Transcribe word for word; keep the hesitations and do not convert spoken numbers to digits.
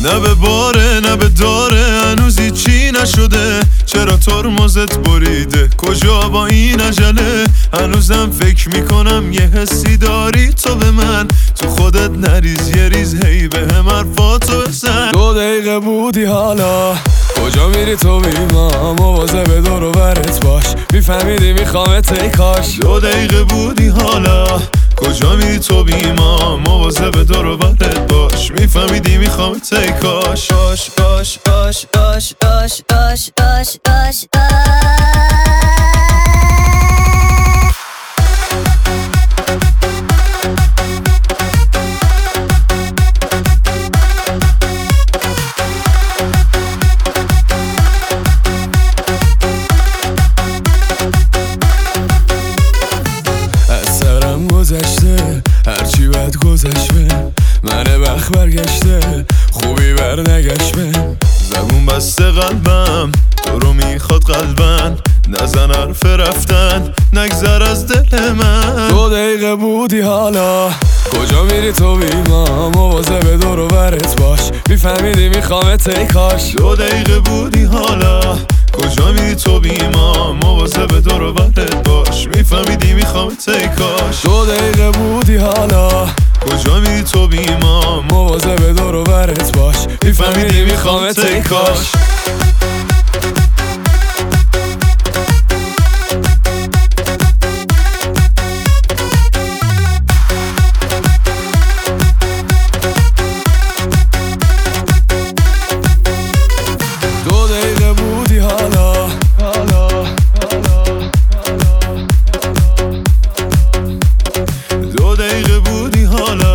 نه به باره نه به داره هنوز هیچی نشده. چرا ترمزت بریده کجا با این عجله؟ هنوزم فکر میکنم یه حسی داری تو به من. تو خودت نریز یه ریز هی به هم حرفاتو بزن. دو دقیقه بودی حالا کجا میری تو بیما؟ مواظب دور و برت باش میفهمیدی میخوامت ای کاش. دو دقیقه بودی حالا کجا میری تو بیما؟ مواظب دور و برت باش میفهمیدی میخوامت ای کاش. باش باش باش باش باش باش باش باش گذشته هرچی بد گذشته منه بخت برگشته خوبی بر نگشته. زبون بسته قلبم تو رو میخواد قلبن نزن حرف رفتن نگذر از دل من. دو دقیقه بودی حالا کجا میری تو بیما؟ مواظب دور و برت باش میفهمیدی میخوامت ای کاش. دو دقیقه بودی حالا کجا میری تو بیما؟ مواظب دور و برت باش میفهمیدی میخوامت ای کاش. دو دقیقه بودی حالا کجا میری تو بیما؟ مواظب دور و برت باش میفهمیدی میخوامت ای کاش. دو دقیقه بودی حالا حالا دو دقیقه بودی حالا